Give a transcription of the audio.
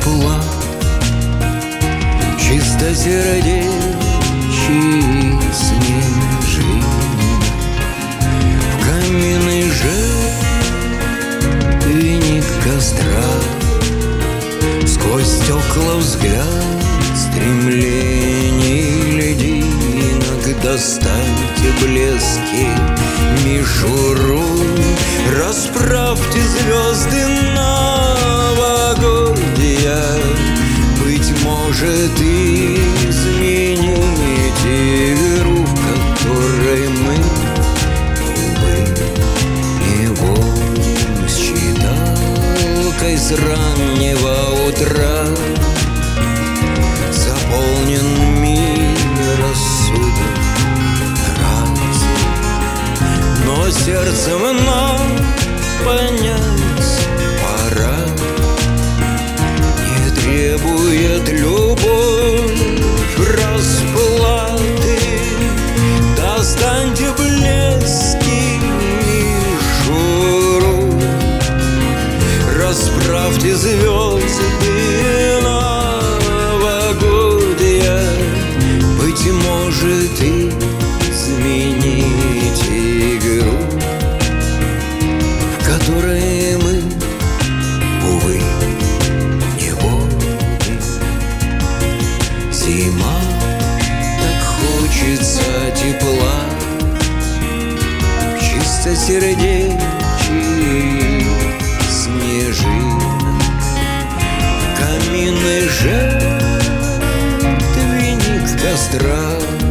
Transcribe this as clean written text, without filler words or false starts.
вклад чистосердечий снежин. В каменный жертвенник костра сквозь стекла взгляд стремлений льдинок. Достаньте блески мишуру, расправьте звезды новогодия. Быть может, измените игру, которой мы, увы, не будем. С читалкой с раннего утра заполнен мир рассудок раз, но сердцем нам понять пора. Не требует любовь расплаты. Достаньте блески мишуру, расправьте звезды новогодия. Быть может, измените игру, в которой мы, увы, не будем. Зима, так хочется тепла, чистосердечий снежинок. Каминный жертвенник костра